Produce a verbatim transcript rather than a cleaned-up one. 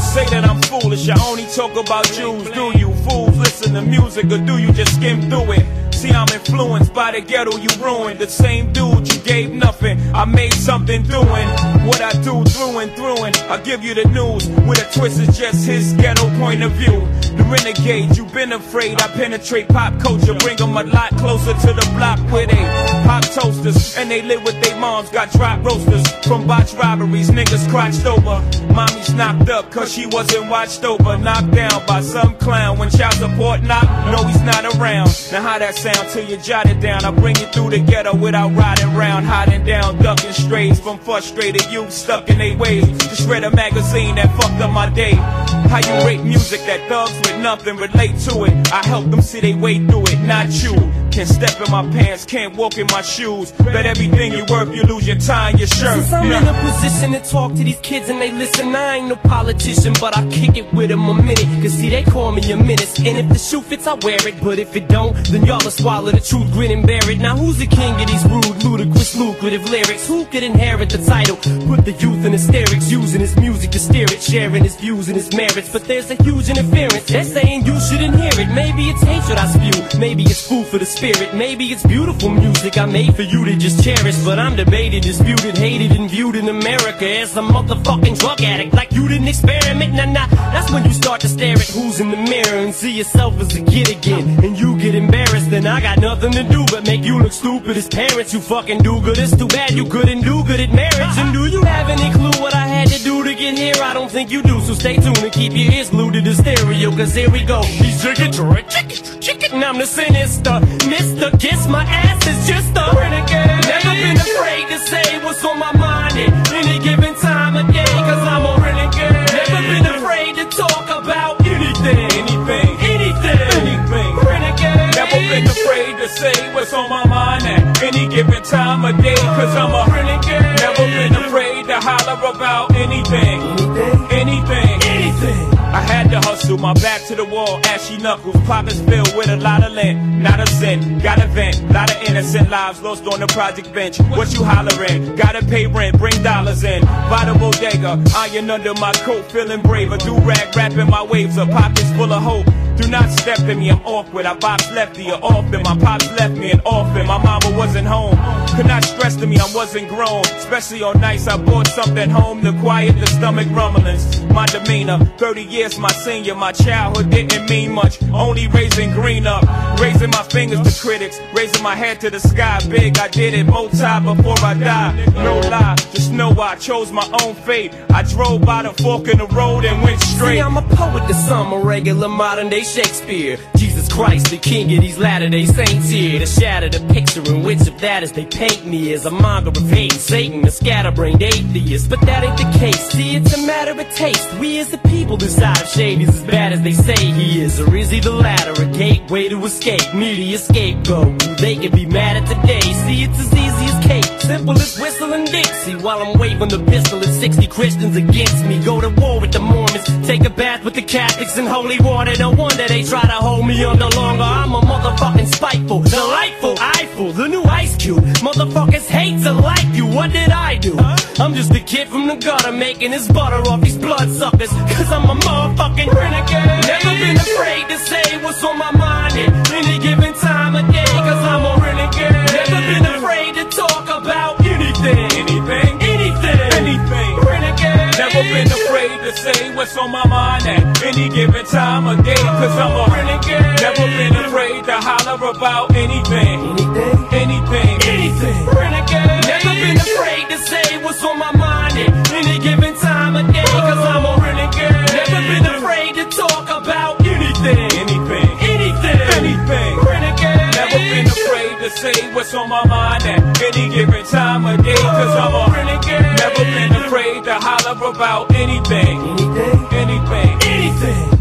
say that I'm foolish, I only talk about Jews. Do you fools listen to music or do you just skim through it? See, I'm influenced by the ghetto you ruined. The same dude you gave nothing, I made something doing what I do through and through. And I give you the news with a twist, is just his ghetto point of view. The renegade, you've been afraid. I penetrate pop culture, bring them a lot closer to the block where they pop toasters and they live with their moms. Got drop roasters from botch robberies, niggas crotched over. Mommy's knocked up cause she wasn't watched over. Knocked down by some clown when child support knocked. No, he's not around. Now how that sound till you jot it down? I bring you through the ghetto without riding round, hiding down, ducking strays from frustrated youth stuck in their ways. Just read a magazine that fucked up my day. How you rate music that thugs with nothing relate to it? I help them see they way through it, not you. Can't step in my pants, can't walk in my shoes. Bet everything you worth, you lose your tie and your shirt. Since I'm in a position to talk to these kids and they listen, I ain't no politician, but I kick it with them a minute. Cause see, they call me a menace, and if the shoe fits, I wear it. But if it don't, then y'all will swallow the truth, grin and bear it. Now who's the king of these rude, ludicrous, lucrative lyrics? Who could inherit the title? Put the youth in hysterics, using his music to steer it, sharing his views and his merits. But there's a huge interference, they're saying you shouldn't hear it. Maybe it's hatred I spew, maybe it's food for the spirit. Maybe it's beautiful music I made for you to just cherish. But I'm debated, disputed, hated, and viewed in America as a motherfucking drug addict. Like you didn't experiment, nah nah. That's when you start to stare at who's in the mirror and see yourself as a kid again. And you get embarrassed, then I got nothing to do but make you look stupid as parents. You fucking do good, it's too bad you couldn't do good at marriage. And do you have any clue what I had to do to get here? I don't think you do, so stay tuned and keep your ears glued to the stereo. Cause here we go, he's chicken, chicken, chicken, and I'm the sinister Mister Kiss my ass is just a renegade. Never been afraid to say what's on my mind at any given time of day, cause I'm a renegade. Never been afraid to talk about anything, Anything, anything, anything. renegade. Never been afraid to say what's on my mind at any given time of day, cause I'm a renegade. Never been afraid to holler about anything, Anything, anything. anything. I had to hustle, my back to the wall, ashy knuckles, pockets filled with a lot of lint, not a cent, got a vent, lot of innocent lives lost on the project bench. What you hollering? Gotta pay rent, bring dollars in, by the bodega, iron under my coat, feeling braver, do-rag rapping my waves up, pockets full of hope. Do not step in me, I'm awkward, I box lefty or often, my pops left me an orphan, my mama wasn't home, could not stress to me, I wasn't grown, especially on nights I bought something home to quiet the stomach rumblings, my demeanor, thirty years my senior, my childhood didn't mean much, only raising green up, raising my fingers to critics, raising my head to the sky, big, I did it, multi before I died, no lie, just know I chose my own fate, I drove by the fork in the road and went straight. See, I'm a poet to some, a regular modern day Shakespeare. Jesus Christ, the king of these latter-day saints here, to shatter the picture in which of that as they paint me as a monger of hate, Satan, a scatterbrained atheist. But that ain't the case, see, it's a matter of taste. We as the people decide if Shady's as bad as they say he is, or is he the latter, a gateway to escape, media scapegoat, they can be mad at today. See, it's as easy as cake, simple as whistling Dixie, while I'm waving the pistol at sixty Christians against me. Go to war with the Mormons, take a bath with the Catholics in holy water. No wonder they try to hold me under longer. I'm a motherfucking spiteful, delightful, eyeful, the new Ice Cube. Motherfuckers hate to like you, what did I do? I'm just a kid from the gutter making his butter off these bloodsuckers, cause I'm a motherfucking renegade. Never been afraid to say what's on my mind at any given time of day, cause I'm a renegade. Never been afraid to talk about anything, Anything, anything, anything. renegade. Never been afraid to say what's on my mind at any given time of day, cause I'm a renegade. Never been afraid to holler about anything, Anything, anything, anything, renegade. Never been afraid to say what's on my mind at any given time of day, cause I'm a renegade. Never been afraid to talk about anything, anything, anything, anything. renegade. Never been afraid to say what's on my mind at any given time of day, cause I'm a renegade. Never been afraid to holler about anything, Anything, anything. anything.